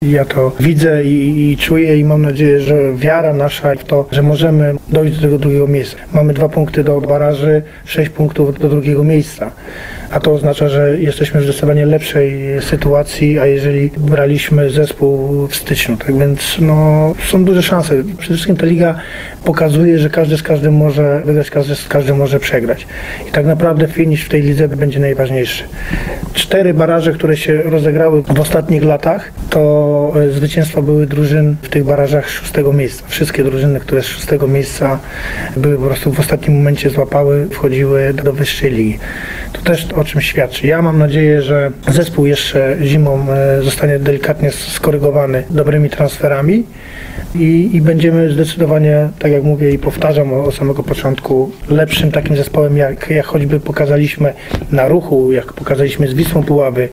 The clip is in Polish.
Ja to widzę i czuję i mam nadzieję, że wiara nasza w to, że możemy dojść do tego drugiego miejsca. Mamy 2 punkty do baraży, 6 punktów do drugiego miejsca. A to oznacza, że jesteśmy w zdecydowanie lepszej sytuacji, a jeżeli braliśmy zespół w styczniu. Tak więc są duże szanse. Przede wszystkim ta liga pokazuje, że każdy z każdym może wygrać, każdy z każdym może przegrać. I tak naprawdę finisz w tej lidze będzie najważniejszy. 4 baraże, które się rozegrały w ostatnich latach, to zwycięstwa były drużyn w tych barażach 6. miejsca. Wszystkie drużyny, które z 6. miejsca były po prostu w ostatnim momencie złapały, wchodziły do wyższej ligi. To też o czym świadczy. Ja mam nadzieję, że zespół jeszcze zimą zostanie delikatnie skorygowany dobrymi transferami i będziemy zdecydowanie, tak jak mówię i powtarzam od samego początku, lepszym takim zespołem, jak choćby pokazaliśmy na Ruchu, jak pokazaliśmy z Wisłą Puławy.